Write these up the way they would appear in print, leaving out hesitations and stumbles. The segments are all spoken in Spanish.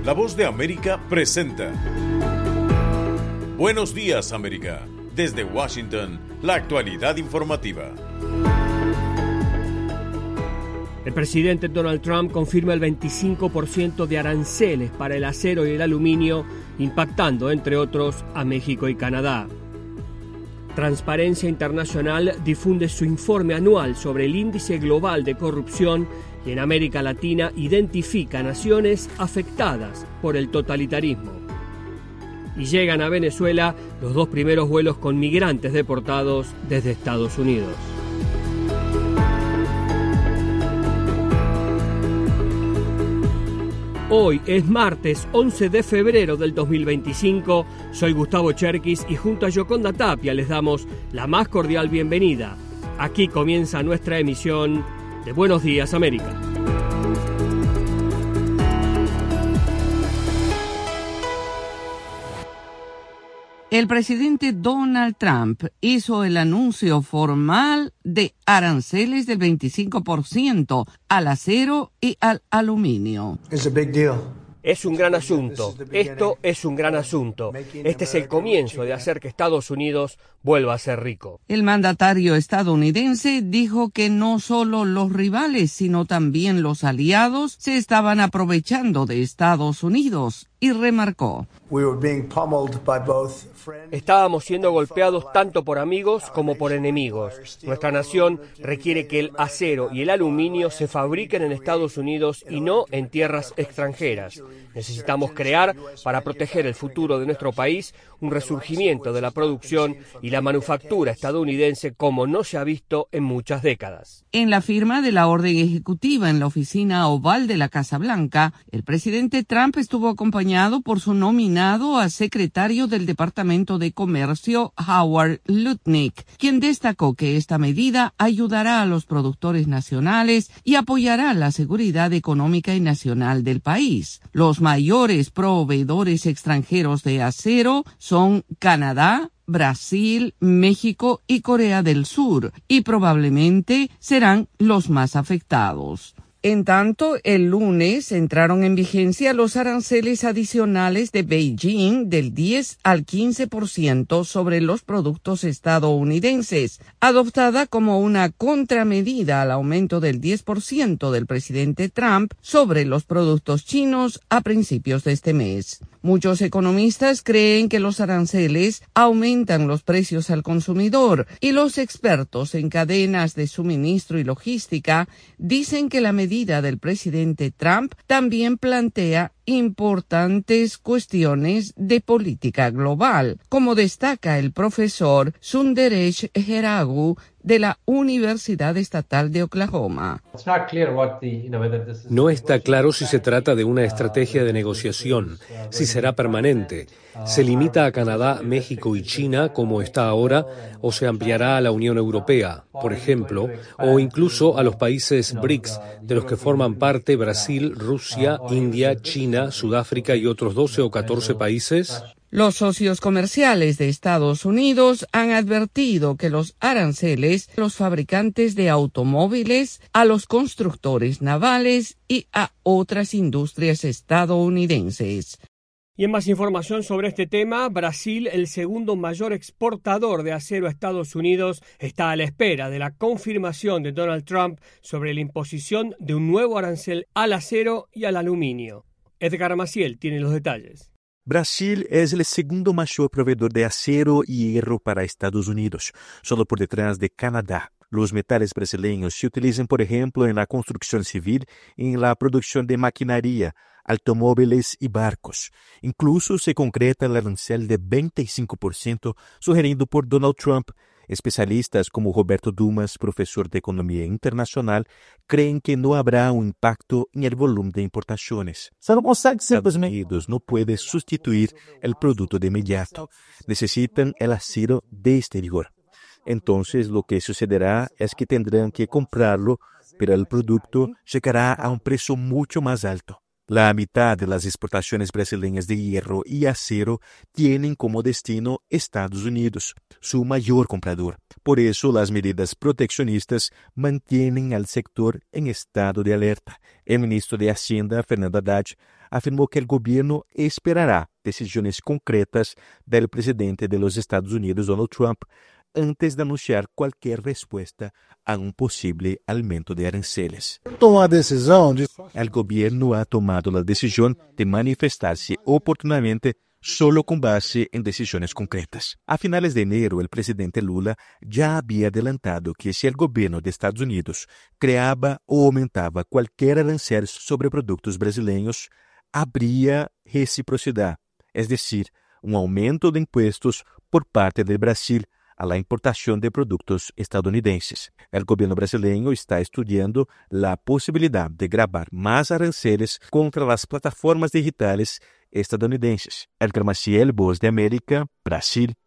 La Voz de América presenta Buenos Días, América. Desde Washington, la actualidad informativa. El presidente Donald Trump confirma el 25% de aranceles para el acero y el aluminio, impactando, entre otros, a México y Canadá. Transparencia Internacional difunde su informe anual sobre el índice global de corrupción y en América Latina identifica naciones afectadas por el totalitarismo. Y llegan a Venezuela los 2 primeros vuelos con migrantes deportados desde Estados Unidos. Hoy es martes 11 de febrero del 2025, soy Gustavo Cherkis y junto a Yoconda Tapia les damos la más cordial bienvenida. Aquí comienza nuestra emisión de Buenos Días, América. El presidente Donald Trump hizo el anuncio formal de aranceles del 25% al acero y al aluminio. It's a big deal. Es un gran asunto. Esto es un gran asunto. Este es el comienzo de hacer que Estados Unidos vuelva a ser rico. El mandatario estadounidense dijo que no solo los rivales, sino también los aliados se estaban aprovechando de Estados Unidos y remarcó: Estábamos siendo golpeados tanto por amigos como por enemigos. Nuestra nación requiere que el acero y el aluminio se fabriquen en Estados Unidos y no en tierras extranjeras. Necesitamos crear, para proteger el futuro de nuestro país, un resurgimiento de la producción y la manufactura estadounidense como no se ha visto en muchas décadas. En la firma de la orden ejecutiva en la oficina oval de la Casa Blanca, el presidente Trump estuvo acompañado por su nominado a secretario del Departamento de Comercio, Howard Lutnick, quien destacó que esta medida ayudará a los productores nacionales y apoyará la seguridad económica y nacional del país. Los mayores proveedores extranjeros de acero son Canadá, Brasil, México y Corea del Sur, y probablemente serán los más afectados. En tanto, el lunes entraron en vigencia los aranceles adicionales de Beijing del 10 al 15% sobre los productos estadounidenses, adoptada como una contramedida al aumento del 10% del presidente Trump sobre los productos chinos a principios de este mes. Muchos economistas creen que los aranceles aumentan los precios al consumidor y los expertos en cadenas de suministro y logística dicen que la medida del presidente Trump también plantea importantes cuestiones de política global, como destaca el profesor Sundaresh Jeragu de la Universidad Estatal de Oklahoma. No está claro si se trata de una estrategia de negociación, si será permanente. ¿Se limita a Canadá, México y China como está ahora o se ampliará a la Unión Europea, por ejemplo, o incluso a los países BRICS, de los que forman parte Brasil, Rusia, India, China, Sudáfrica y otros 12 o 14 países? Los socios comerciales de Estados Unidos han advertido que los aranceles a los fabricantes de automóviles, a los constructores navales y a otras industrias estadounidenses. Y en más información sobre este tema, Brasil, el segundo mayor exportador de acero a Estados Unidos, está a la espera de la confirmación de Donald Trump sobre la imposición de un nuevo arancel al acero y al aluminio. Edgar Maciel tiene los detalles. Brasil es el segundo mayor proveedor de acero y hierro para Estados Unidos, solo por detrás de Canadá. Los metales brasileños se utilizan, por ejemplo, en la construcción civil y en la producción de maquinaria, automóviles y barcos. Incluso se concreta el arancel de 25% sugerido por Donald Trump. Especialistas como Roberto Dumas, profesor de Economía Internacional, creen que no habrá un impacto en el volumen de importaciones. Estados Unidos no puede sustituir el producto de inmediato. Necesitan el acero de exterior. Entonces, lo que sucederá es que tendrán que comprarlo, pero el producto llegará a un precio mucho más alto. La mitad de las exportaciones brasileñas de hierro y acero tienen como destino Estados Unidos, su mayor comprador. Por eso las medidas proteccionistas mantienen al sector en estado de alerta. El ministro de Hacienda, Fernando Haddad, afirmó que el gobierno esperará decisiones concretas del presidente de los Estados Unidos, Donald Trump, antes de anunciar cualquier respuesta a un posible aumento de aranceles. El gobierno ha tomado la decisión de manifestarse oportunamente solo con base en decisiones concretas. A finales de enero, el presidente Lula ya había adelantado que si el gobierno de Estados Unidos creaba o aumentaba cualquier arancel sobre productos brasileños, habría reciprocidad, es decir, un aumento de impuestos por parte del Brasil a la importación de productos estadounidenses. El gobierno brasileño está estudiando la posibilidad de gravar más aranceles contra las plataformas digitales estadounidenses. Edgar Maciel, Voz de América, Brasil.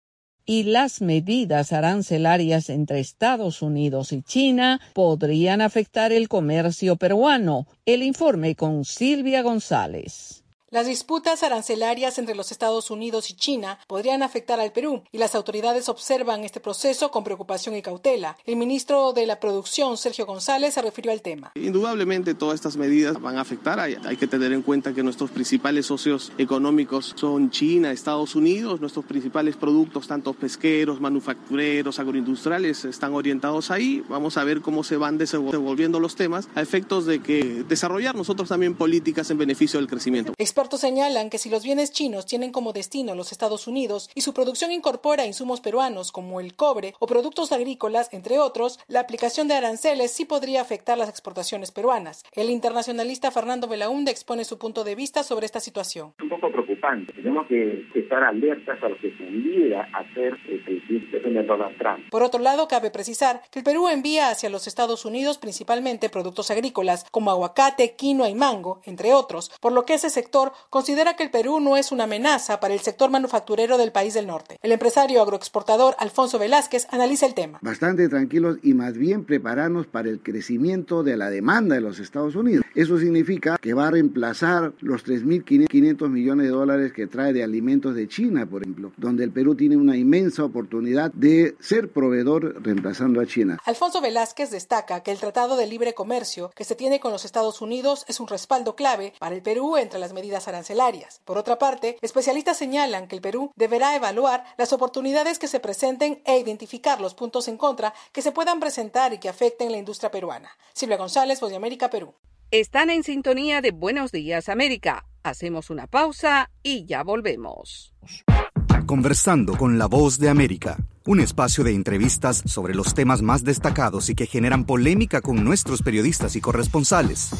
Y las medidas arancelarias entre Estados Unidos y China podrían afectar el comercio peruano. El informe con Silvia González. Las disputas arancelarias entre los Estados Unidos y China podrían afectar al Perú y las autoridades observan este proceso con preocupación y cautela. El ministro de la Producción, Sergio González, se refirió al tema. Indudablemente todas estas medidas van a afectar. Hay que tener en cuenta que nuestros principales socios económicos son China, Estados Unidos. Nuestros principales productos, tanto pesqueros, manufactureros, agroindustriales, están orientados ahí. Vamos a ver cómo se van desenvolviendo los temas a efectos de que desarrollar nosotros también políticas en beneficio del crecimiento. Expertos señalan que si los bienes chinos tienen como destino los Estados Unidos y su producción incorpora insumos peruanos como el cobre o productos agrícolas, entre otros, la aplicación de aranceles sí podría afectar las exportaciones peruanas. El internacionalista Fernando Belaúnde expone su punto de vista sobre esta situación. Un poco preocupante. Tenemos que estar alertas a lo que pudiera hacer el presidente Donald Trump. Por otro lado, cabe precisar que el Perú envía hacia los Estados Unidos principalmente productos agrícolas como aguacate, quinoa y mango, entre otros, por lo que ese sector considera que el Perú no es una amenaza para el sector manufacturero del país del norte. El empresario agroexportador Alfonso Velázquez analiza el tema. Bastante tranquilos y más bien prepararnos para el crecimiento de la demanda de los Estados Unidos. Eso significa que va a reemplazar los 3.500 millones de dólares que trae de alimentos de China, por ejemplo, donde el Perú tiene una inmensa oportunidad de ser proveedor reemplazando a China. Alfonso Velázquez destaca que el Tratado de Libre Comercio que se tiene con los Estados Unidos es un respaldo clave para el Perú entre las medidas arancelarias. Por otra parte, especialistas señalan que el Perú deberá evaluar las oportunidades que se presenten e identificar los puntos en contra que se puedan presentar y que afecten la industria peruana. Silvia González, Voz de América, Perú. Están en sintonía de Buenos Días, América. Hacemos una pausa y ya volvemos. Conversando con la Voz de América, un espacio de entrevistas sobre los temas más destacados y que generan polémica con nuestros periodistas y corresponsales.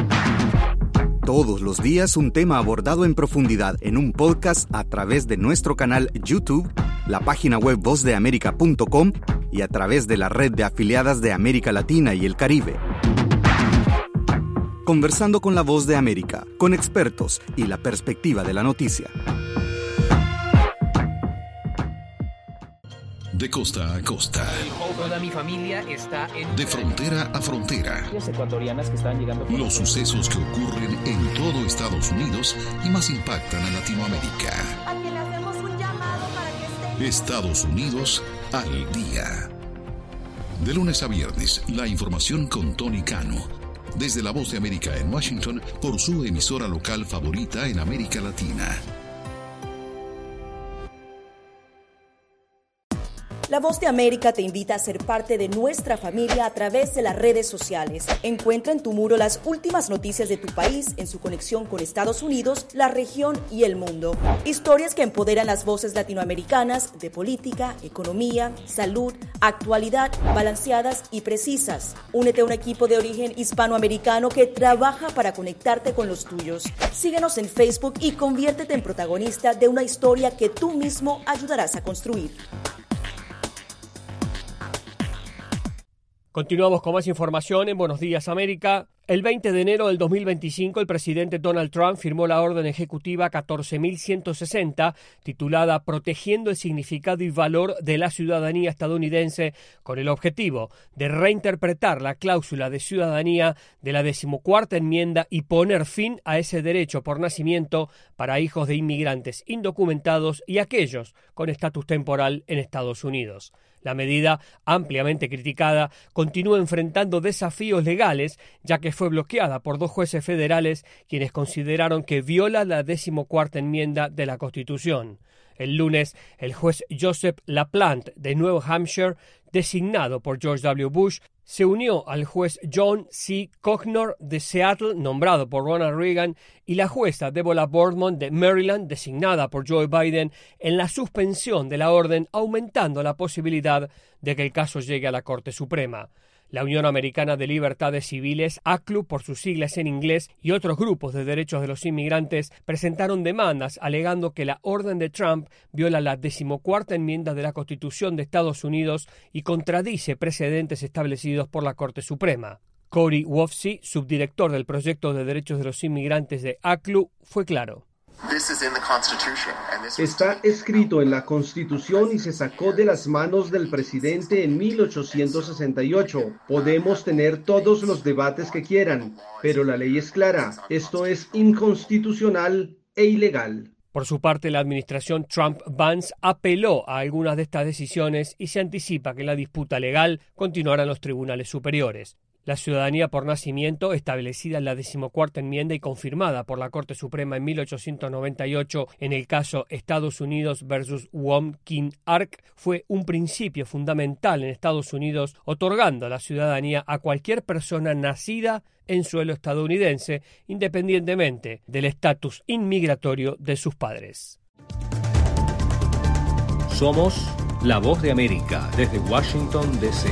Todos los días un tema abordado en profundidad en un podcast a través de nuestro canal YouTube, la página web vozdeamerica.com y a través de la red de afiliadas de América Latina y el Caribe. Conversando con la Voz de América, con expertos y la perspectiva de la noticia. De costa a costa. Toda mi familia está en... De frontera a frontera. Ecuatorianas que están llegando... Los sucesos que ocurren en todo Estados Unidos y más impactan a Latinoamérica. A quien le hacemos un llamado para que esté... Estados Unidos al día. De lunes a viernes, la información con Tony Cano. Desde la Voz de América en Washington, por su emisora local favorita en América Latina. La Voz de América te invita a ser parte de nuestra familia a través de las redes sociales. Encuentra en tu muro las últimas noticias de tu país en su conexión con Estados Unidos, la región y el mundo. Historias que empoderan las voces latinoamericanas de política, economía, salud, actualidad, balanceadas y precisas. Únete a un equipo de origen hispanoamericano que trabaja para conectarte con los tuyos. Síguenos en Facebook y conviértete en protagonista de una historia que tú mismo ayudarás a construir. Continuamos con más información en Buenos Días, América. El 20 de enero del 2025, el presidente Donald Trump firmó la orden ejecutiva 14.160, titulada Protegiendo el significado y valor de la ciudadanía estadounidense, con el objetivo de reinterpretar la cláusula de ciudadanía de la 14ª enmienda y poner fin a ese derecho por nacimiento para hijos de inmigrantes indocumentados y aquellos con estatus temporal en Estados Unidos. La medida, ampliamente criticada, continúa enfrentando desafíos legales, ya que fue bloqueada por 2 jueces federales quienes consideraron que viola la 14ª enmienda de la Constitución. El lunes, el juez Joseph LaPlante de New Hampshire, designado por George W. Bush, se unió al juez John C. Connor de Seattle, nombrado por Ronald Reagan, y la jueza Deborah Boardman de Maryland, designada por Joe Biden, en la suspensión de la orden, aumentando la posibilidad de que el caso llegue a la Corte Suprema. La Unión Americana de Libertades Civiles, ACLU por sus siglas en inglés, y otros grupos de derechos de los inmigrantes presentaron demandas alegando que la orden de Trump viola la 14ª enmienda de la Constitución de Estados Unidos y contradice precedentes establecidos por la Corte Suprema. Corey Wofsy, subdirector del Proyecto de Derechos de los Inmigrantes de ACLU, fue claro. Está escrito en la Constitución y se sacó de las manos del presidente en 1868. Podemos tener todos los debates que quieran, pero la ley es clara. Esto es inconstitucional e ilegal. Por su parte, la administración Trump-Vance apeló a algunas de estas decisiones y se anticipa que la disputa legal continuará en los tribunales superiores. La ciudadanía por nacimiento, establecida en la 14ª enmienda y confirmada por la Corte Suprema en 1898 en el caso Estados Unidos versus Wong Kim Ark, fue un principio fundamental en Estados Unidos, otorgando la ciudadanía a cualquier persona nacida en suelo estadounidense, independientemente del estatus inmigratorio de sus padres. Somos la voz de América desde Washington, D.C.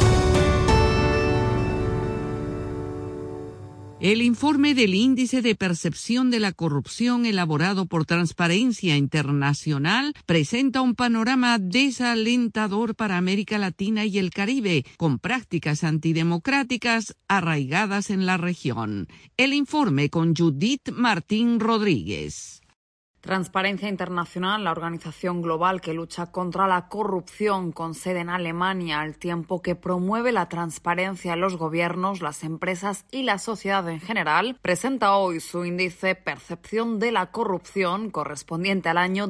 El informe del Índice de Percepción de la Corrupción elaborado por Transparencia Internacional presenta un panorama desalentador para América Latina y el Caribe, con prácticas antidemocráticas arraigadas en la región. El informe con Judith Martín Rodríguez. Transparencia Internacional, la organización global que lucha contra la corrupción con sede en Alemania, al tiempo que promueve la transparencia en los gobiernos, las empresas y la sociedad en general, presenta hoy su índice Percepción de la Corrupción correspondiente al año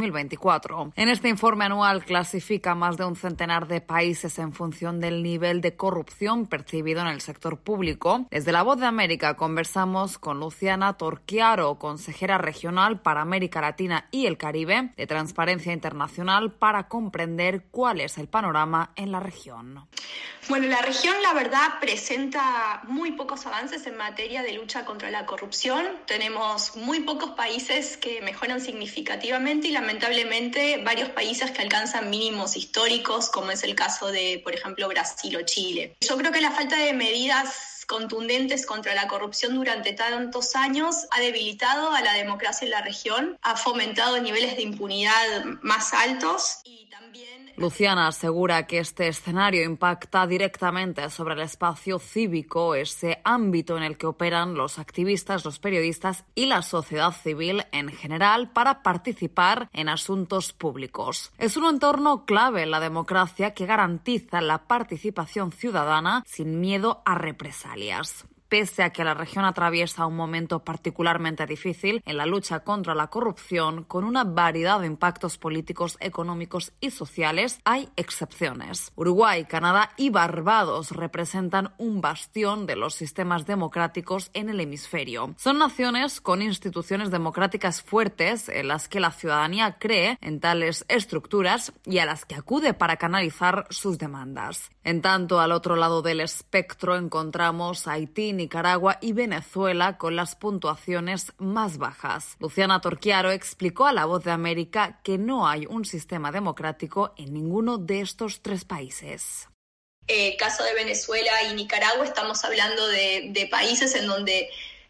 2024. En este informe anual clasifica más de un centenar de países en función del nivel de corrupción percibido en el sector público. Desde La Voz de América conversamos con Luciana Torchiaro, consejera regional para América Latina y el Caribe de Transparencia Internacional, para comprender cuál es el panorama en la región. Bueno, la región, la verdad, presenta muy pocos avances en materia de lucha contra la corrupción. Tenemos muy pocos países que mejoran significativamente y, lamentablemente, varios países que alcanzan mínimos históricos, como es el caso de, por ejemplo, Brasil o Chile. Yo creo que la falta de medidas contundentes contra la corrupción durante tantos años ha debilitado a la democracia en la región, ha fomentado niveles de impunidad más altos y también... Luciana asegura que este escenario impacta directamente sobre el espacio cívico, ese ámbito en el que operan los activistas, los periodistas y la sociedad civil en general para participar en asuntos públicos. Es un entorno clave en la democracia que garantiza la participación ciudadana sin miedo a represalias. Pese a que la región atraviesa un momento particularmente difícil en la lucha contra la corrupción, con una variedad de impactos políticos, económicos y sociales, hay excepciones. Uruguay, Canadá y Barbados representan un bastión de los sistemas democráticos en el hemisferio. Son naciones con instituciones democráticas fuertes en las que la ciudadanía cree en tales estructuras y a las que acude para canalizar sus demandas. En tanto, al otro lado del espectro encontramos a Haití, Nicaragua y Venezuela con las puntuaciones más bajas. Luciana Torchiaro explicó a La Voz de América que no hay un sistema democrático en ninguno de estos 3 países. Caso de Venezuela y Nicaragua, estamos hablando de países en donde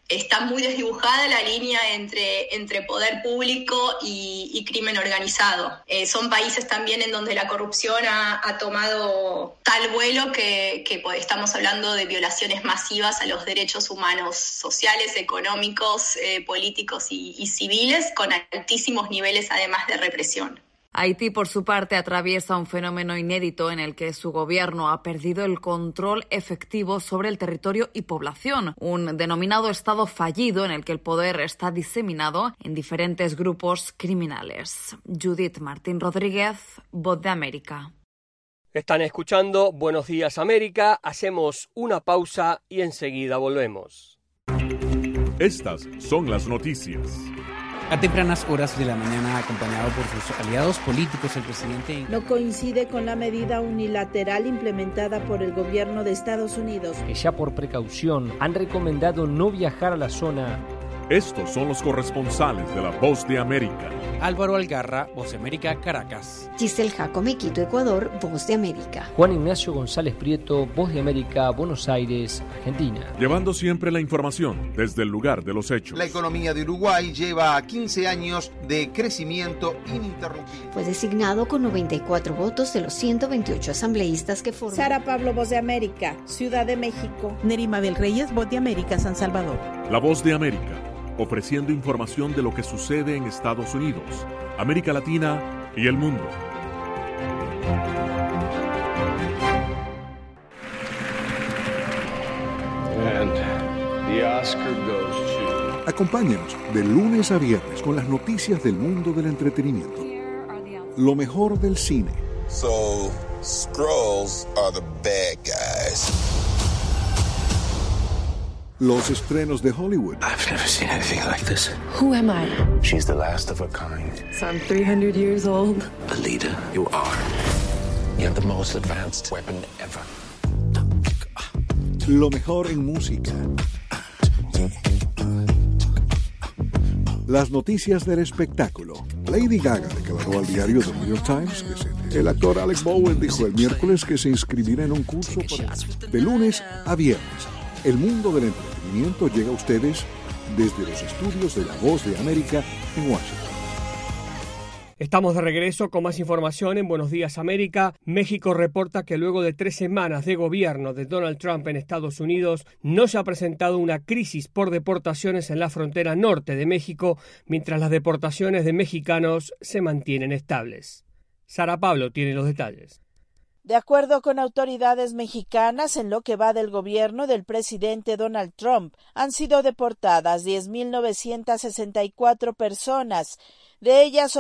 está muy desdibujada la línea entre poder público y crimen organizado. Son países también en donde la corrupción ha tomado tal vuelo que estamos hablando de violaciones masivas a los derechos humanos sociales, económicos, políticos y civiles, con altísimos niveles además de represión. Haití, por su parte, atraviesa un fenómeno inédito en el que su gobierno ha perdido el control efectivo sobre el territorio y población, un denominado Estado fallido en el que el poder está diseminado en diferentes grupos criminales. Judith Martín Rodríguez, Voz de América. Están escuchando Buenos Días América, hacemos una pausa y enseguida volvemos. Estas son las noticias. A tempranas horas de la mañana, acompañado por sus aliados políticos, el presidente no coincide con la medida unilateral implementada por el gobierno de Estados Unidos, que ya por precaución han recomendado no viajar a la zona. Estos son los corresponsales de La Voz de América. Álvaro Algarra, Voz de América, Caracas. Giselle Jacome, Quito, Ecuador, Voz de América. Juan Ignacio González Prieto, Voz de América, Buenos Aires, Argentina. Llevando siempre la información desde el lugar de los hechos. La economía de Uruguay lleva 15 años de crecimiento ininterrumpido. Fue designado con 94 votos de los 128 asambleístas que forman. Sara Pablo, Voz de América, Ciudad de México. Neri Mabel Reyes, Voz de América, San Salvador. La Voz de América, ofreciendo información de lo que sucede en Estados Unidos, América Latina y el mundo. And the Oscar goes to... Acompáñanos de lunes a viernes con las noticias del mundo del entretenimiento. Lo mejor del cine. So, Skrulls are the bad guys. Los estrenos de Hollywood. I've never seen anything like this. Who am I? She's the last of her kind. So I'm 300 years old. A leader, you are. You have the most advanced weapon ever. Lo mejor en música. Las noticias del espectáculo. Lady Gaga declaró al diario The New York Times que el actor Alec Baldwin dijo el miércoles que se inscribirá en un curso de lunes a viernes. El mundo del entretenimiento llega a ustedes desde los estudios de La Voz de América en Washington. Estamos de regreso con más información en Buenos Días América. México reporta que luego de 3 semanas de gobierno de Donald Trump en Estados Unidos, no se ha presentado una crisis por deportaciones en la frontera norte de México, mientras las deportaciones de mexicanos se mantienen estables. Sara Pablo tiene los detalles. De acuerdo con autoridades mexicanas, en lo que va del gobierno del presidente Donald Trump, han sido deportadas 10.964 personas. De ellas,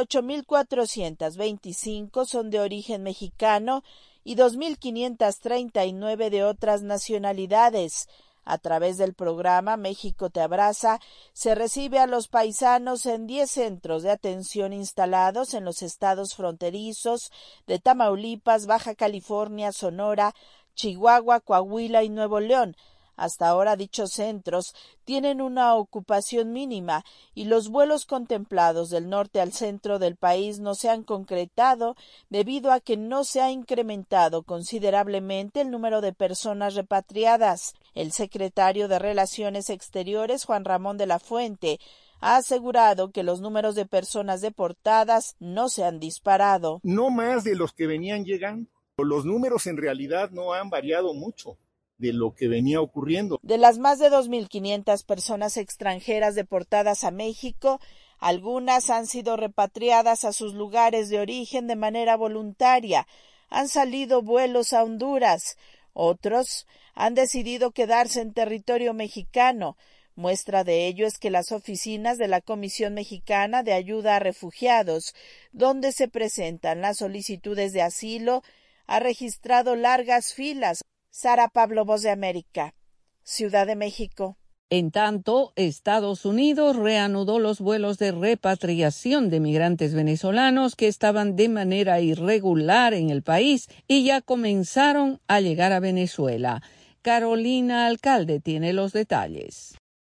8.425 son de origen mexicano y 2.539 de otras nacionalidades. A través del programa México te abraza, se recibe a los paisanos en 10 centros de atención instalados en los estados fronterizos de Tamaulipas, Baja California, Sonora, Chihuahua, Coahuila y Nuevo León. Hasta ahora dichos centros tienen una ocupación mínima y los vuelos contemplados del norte al centro del país no se han concretado debido a que no se ha incrementado considerablemente el número de personas repatriadas. El secretario de Relaciones Exteriores, Juan Ramón de la Fuente, ha asegurado que los números de personas deportadas no se han disparado. No más de los que venían llegando. Los números en realidad no han variado mucho de lo que venía ocurriendo. De las más de 2.500 personas extranjeras deportadas a México, algunas han sido repatriadas a sus lugares de origen de manera voluntaria. Han salido vuelos a Honduras. Otros han decidido quedarse en territorio mexicano. Muestra de ello es que las oficinas de la Comisión Mexicana de Ayuda a Refugiados, donde se presentan las solicitudes de asilo, ha registrado largas filas. Sara Pablo, Voz de América, Ciudad de México. En tanto, Estados Unidos reanudó los vuelos de repatriación de migrantes venezolanos que estaban de manera irregular en el país y ya comenzaron a llegar a Venezuela. Carolina Alcalde tiene los detalles.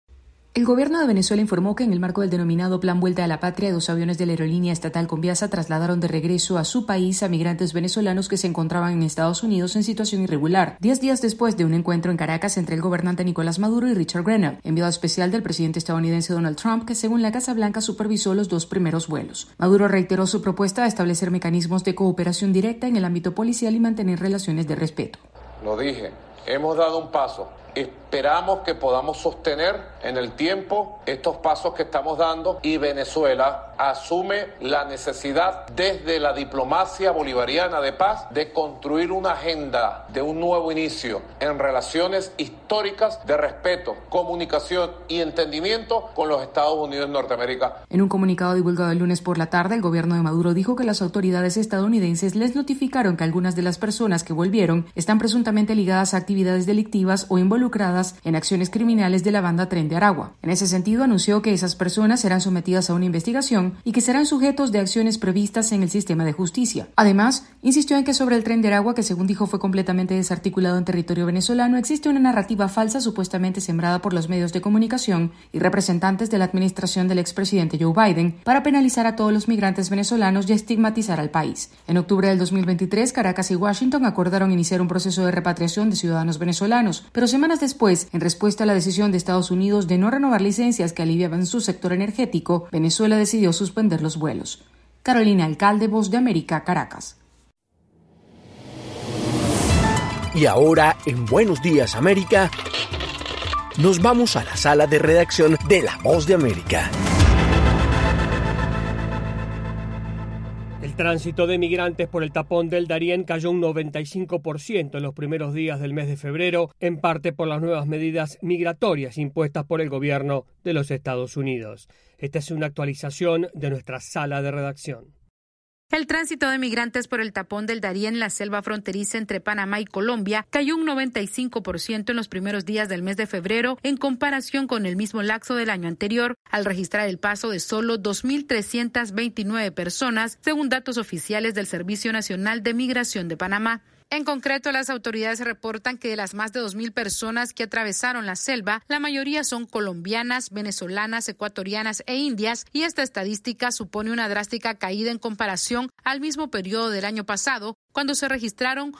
El gobierno de Venezuela informó que en el marco del denominado Plan Vuelta a la Patria, 2 aviones de la aerolínea estatal Conviasa trasladaron de regreso a su país a migrantes venezolanos que se encontraban en Estados Unidos en situación irregular, 10 días después de un encuentro en Caracas entre el gobernante Nicolás Maduro y Richard Grenell, enviado especial del presidente estadounidense Donald Trump, que según la Casa Blanca supervisó los 2 primeros vuelos. Maduro reiteró su propuesta de establecer mecanismos de cooperación directa en el ámbito policial y mantener relaciones de respeto. Lo dije, hemos dado un paso. Esperamos que podamos sostener en el tiempo estos pasos que estamos dando y Venezuela asume la necesidad desde la diplomacia bolivariana de paz de construir una agenda de un nuevo inicio en relaciones históricas de respeto, comunicación y entendimiento con los Estados Unidos de Norteamérica. En un comunicado divulgado el lunes por la tarde, el gobierno de Maduro dijo que las autoridades estadounidenses les notificaron que algunas de las personas que volvieron están presuntamente ligadas a actividades delictivas o involucradas en acciones criminales de la banda Tren de Aragua. En ese sentido, anunció que esas personas serán sometidas a una investigación y que serán sujetos de acciones previstas en el sistema de justicia. Además, insistió en que sobre el Tren de Aragua, que según dijo fue completamente desarticulado en territorio venezolano, existe una narrativa falsa supuestamente sembrada por los medios de comunicación y representantes de la administración del expresidente Joe Biden para penalizar a todos los migrantes venezolanos y estigmatizar al país. En octubre del 2023, Caracas y Washington acordaron iniciar un proceso de repatriación de ciudadanos venezolanos, pero semanas después, en respuesta a la decisión de Estados Unidos de no renovar licencias que aliviaban su sector energético, Venezuela decidió suspender los vuelos. Carolina Alcalde, Voz de América, Caracas. Y ahora, en Buenos Días América, nos vamos a la sala de redacción de La Voz de América. El tránsito de migrantes por el tapón del Darién cayó un 95% en los primeros días del mes de febrero, en parte por las nuevas medidas migratorias impuestas por el gobierno de los Estados Unidos. Esta es una actualización de nuestra sala de redacción. El tránsito de migrantes por el tapón del Darién, la selva fronteriza entre Panamá y Colombia, cayó un 95% en los primeros días del mes de febrero en comparación con el mismo lapso del año anterior, al registrar el paso de solo 2.329 personas, según datos oficiales del Servicio Nacional de Migración de Panamá. En concreto, las autoridades reportan que de las más de 2.000 personas que atravesaron la selva, la mayoría son colombianas, venezolanas, ecuatorianas e indias, y esta estadística supone una drástica caída en comparación al mismo periodo del año pasado, cuando se registraron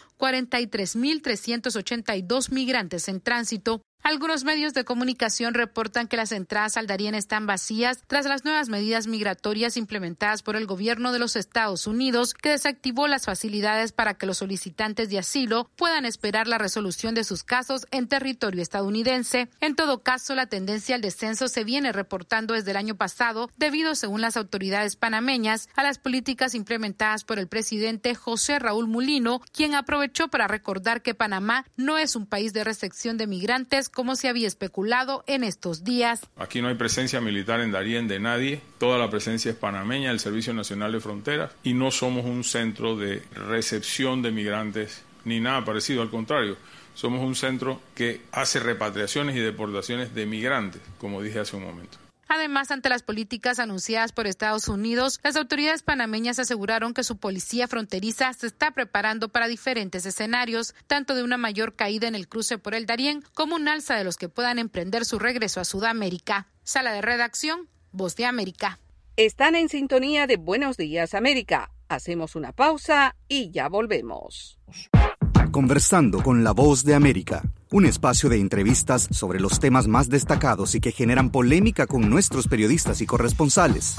43.382 migrantes en tránsito. Algunos medios de comunicación reportan que las entradas al Darién están vacías tras las nuevas medidas migratorias implementadas por el gobierno de los Estados Unidos, que desactivó las facilidades para que los solicitantes de asilo puedan esperar la resolución de sus casos en territorio estadounidense. En todo caso, la tendencia al descenso se viene reportando desde el año pasado debido, según las autoridades panameñas, a las políticas implementadas por el presidente José Raúl Mulino, quien aprovechó para recordar que Panamá no es un país de recepción de migrantes como se había especulado en estos días. Aquí no hay presencia militar en Darién de nadie, toda la presencia es panameña del Servicio Nacional de Fronteras y no somos un centro de recepción de migrantes ni nada parecido, al contrario, somos un centro que hace repatriaciones y deportaciones de migrantes, como dije hace un momento. Además, ante las políticas anunciadas por Estados Unidos, las autoridades panameñas aseguraron que su policía fronteriza se está preparando para diferentes escenarios, tanto de una mayor caída en el cruce por el Darién como un alza de los que puedan emprender su regreso a Sudamérica. Sala de redacción, Voz de América. Están en sintonía de Buenos Días América. Hacemos una pausa y ya volvemos. Conversando con La Voz de América, un espacio de entrevistas sobre los temas más destacados y que generan polémica con nuestros periodistas y corresponsales.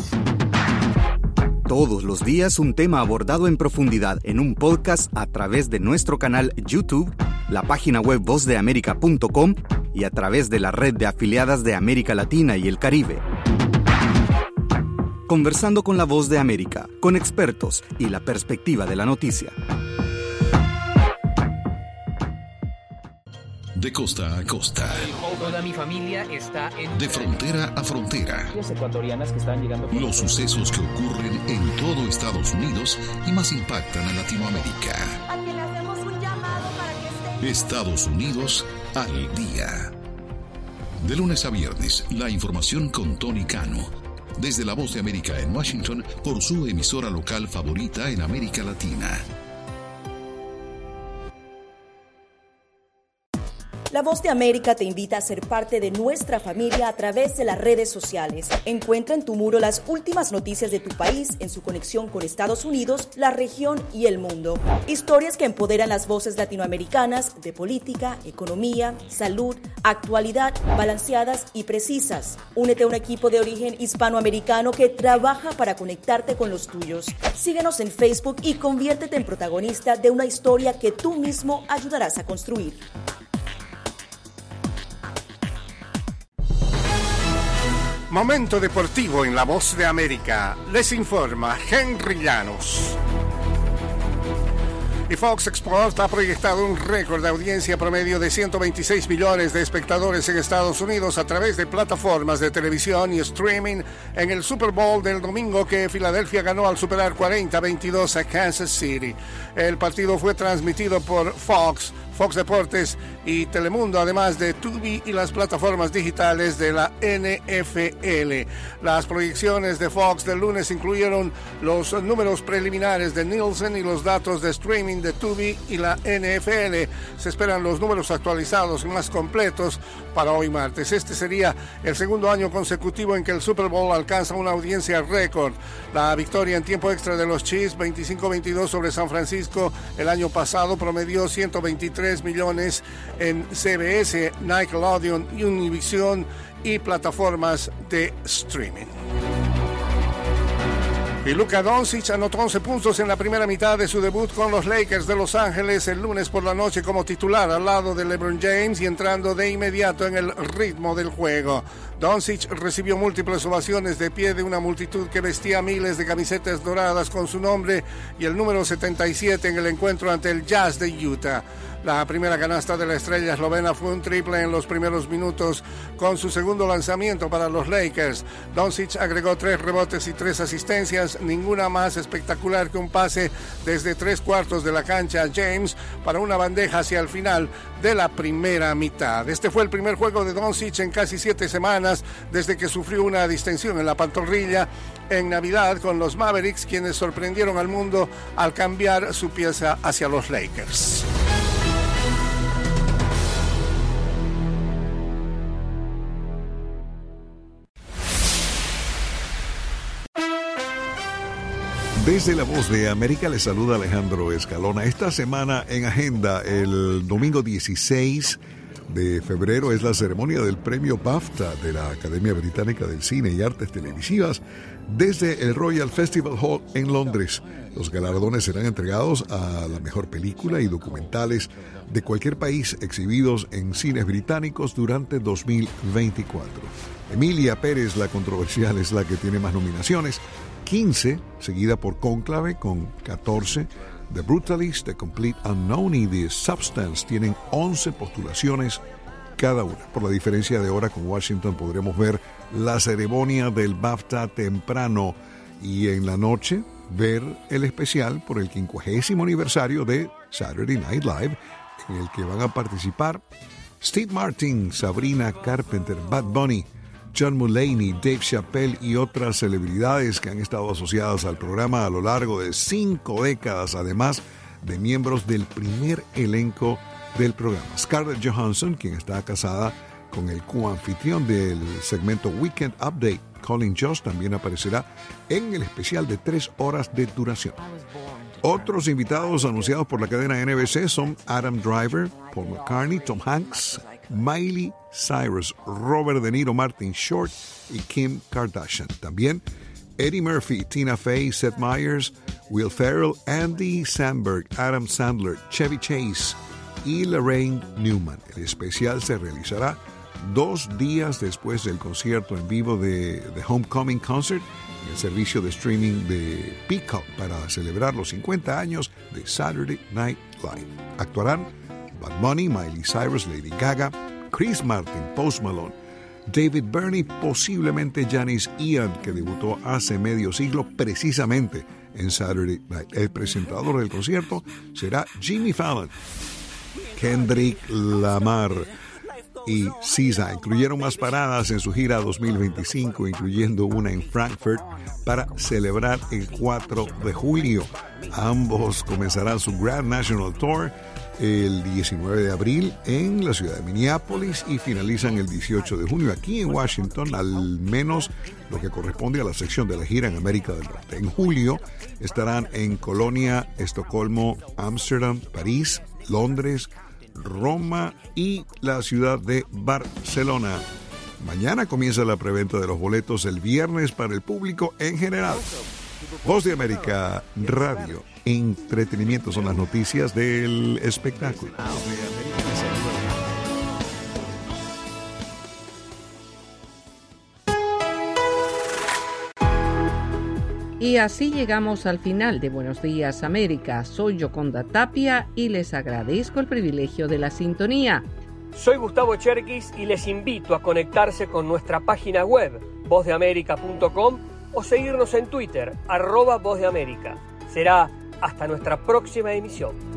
Todos los días un tema abordado en profundidad en un podcast a través de nuestro canal YouTube, la página web vozdeamerica.com y a través de la red de afiliadas de América Latina y el Caribe. Conversando con La Voz de América, con expertos y la perspectiva de la noticia. De costa a costa. Toda mi familia está en... De frontera a frontera. Ecuatorianas que están llegando... Los sucesos que ocurren en todo Estados Unidos y más impactan a Latinoamérica. A quien le hacemos un llamado para que esté... Estados Unidos al día. De lunes a viernes, la información con Tony Cano. Desde La Voz de América en Washington, por su emisora local favorita en América Latina. La La Voz de América te invita a ser parte de nuestra familia a través de las redes sociales. Encuentra en tu muro las últimas noticias de tu país en su conexión con Estados Unidos, la región y el mundo. Historias que empoderan las voces latinoamericanas de política, economía, salud, actualidad, balanceadas y precisas. Únete a un equipo de origen hispanoamericano que trabaja para conectarte con los tuyos. Síguenos en Facebook y conviértete en protagonista de una historia que tú mismo ayudarás a construir. Momento deportivo en La Voz de América. Les informa Henry Llanos. Y Fox Sports ha proyectado un récord de audiencia promedio de 126 millones de espectadores en Estados Unidos a través de plataformas de televisión y streaming en el Super Bowl del domingo que Filadelfia ganó al superar 40-22 a Kansas City. El partido fue transmitido por Fox Deportes y Telemundo, además de Tubi y las plataformas digitales de la NFL. Las proyecciones de Fox del lunes incluyeron los números preliminares de Nielsen y los datos de streaming de Tubi y la NFL. Se esperan los números actualizados y más completos para hoy martes. Este sería el segundo año consecutivo en que el Super Bowl alcanza una audiencia récord. La victoria en tiempo extra de los Chiefs 25-22 sobre San Francisco el año pasado promedió 123 millones en CBS, Nickelodeon, Univision y plataformas de streaming. Y Luka Doncic anotó 11 puntos en la primera mitad de su debut con los Lakers de Los Ángeles el lunes por la noche como titular al lado de LeBron James y entrando de inmediato en el ritmo del juego. Doncic recibió múltiples ovaciones de pie de una multitud que vestía miles de camisetas doradas con su nombre y el número 77 en el encuentro ante el Jazz de Utah. La primera canasta de la estrella eslovena fue un triple en los primeros minutos con su segundo lanzamiento para los Lakers. Doncic agregó 3 rebotes y 3 asistencias, ninguna más espectacular que un pase desde 3/4 de la cancha a James para una bandeja hacia el final de la primera mitad. Este fue el primer juego de Doncic en casi 7 semanas desde que sufrió una distensión en la pantorrilla en Navidad con los Mavericks, quienes sorprendieron al mundo al cambiar su pieza hacia los Lakers. Desde La Voz de América les saluda Alejandro Escalona. Esta semana en agenda, el domingo 16 de febrero, es la ceremonia del premio BAFTA de la Academia Británica del Cine y Artes Televisivas desde el Royal Festival Hall en Londres. Los galardones serán entregados a la mejor película y documentales de cualquier país exhibidos en cines británicos durante 2024. Emilia Pérez, la controversial, es la que tiene más nominaciones, 15, seguida por Cónclave con 14. The Brutalist, The Complete Unknown y The Substance tienen 11 postulaciones cada una. Por la diferencia de hora con Washington podremos ver la ceremonia del BAFTA temprano y en la noche ver el especial por el 50º aniversario de Saturday Night Live, en el que van a participar Steve Martin, Sabrina Carpenter, Bad Bunny, John Mulaney, Dave Chappelle y otras celebridades que han estado asociadas al programa a lo largo de 5 décadas, además de miembros del primer elenco del programa. Scarlett Johansson, quien está casada con el coanfitrión del segmento Weekend Update, Colin Jost, también aparecerá en el especial de 3 horas de duración. Otros invitados anunciados por la cadena NBC son Adam Driver, Paul McCartney, Tom Hanks, Miley Cyrus, Robert De Niro, Martin Short y Kim Kardashian. También Eddie Murphy, Tina Fey, Seth Meyers, Will Ferrell, Andy Samberg, Adam Sandler, Chevy Chase y Lorraine Newman. El especial se realizará 2 días después del concierto en vivo de The Homecoming Concert en el servicio de streaming de Peacock para celebrar los 50 años de Saturday Night Live. Actuarán Bad Bunny, Miley Cyrus, Lady Gaga, Chris Martin, Post Malone, David Byrne, posiblemente Janis Ian, que debutó hace medio siglo precisamente en Saturday Night. El presentador del concierto será Jimmy Fallon. Kendrick Lamar y SZA incluyeron más paradas en su gira 2025, incluyendo una en Frankfurt para celebrar el 4 de julio. Ambos comenzarán su Grand National Tour el 19 de abril en la ciudad de Minneapolis y finalizan el 18 de junio aquí en Washington, al menos lo que corresponde a la sección de la gira en América del Norte. En julio estarán en Colonia, Estocolmo, Ámsterdam, París, Londres, Roma y la ciudad de Barcelona. Mañana comienza la preventa de los boletos, el viernes para el público en general. Voz de América Radio. Entretenimiento son las noticias del espectáculo. Y así llegamos al final de Buenos Días América. Soy Yoconda Tapia y les agradezco el privilegio de la sintonía. Soy Gustavo Cherkis y les invito a conectarse con nuestra página web, vozdeamerica.com, o seguirnos en Twitter, @vozdeamerica. Será hasta nuestra próxima emisión.